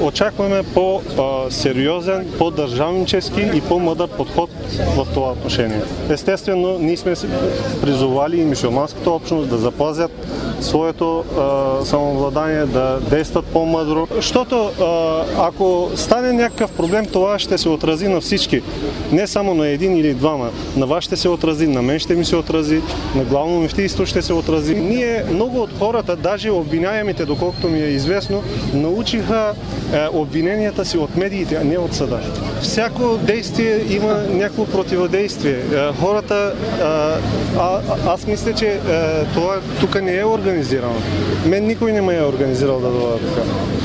очакваме по-сериозен, по-държавнически и по-мъдър подход в това отношение. Естествено, ние сме призовали и мюсюлманската общност да запазят своето самообладание, да действат по-мъдро. Защото ако стане някакъв проблем, това ще се отрази на всички. Не само на един или двама. На вас ще се отрази, на мен ще ми се отрази, на главно мюфтийство ще се отрази. Ние, много от хората, даже обвиняемите, доколкото ми е известно, научиха обвиненията си от медиите, а не от съда. Всяко действие има някакво противодействие. Хората, аз мисля, че това тук не е организирано. Мен никой не ме е организирал да дойда тук.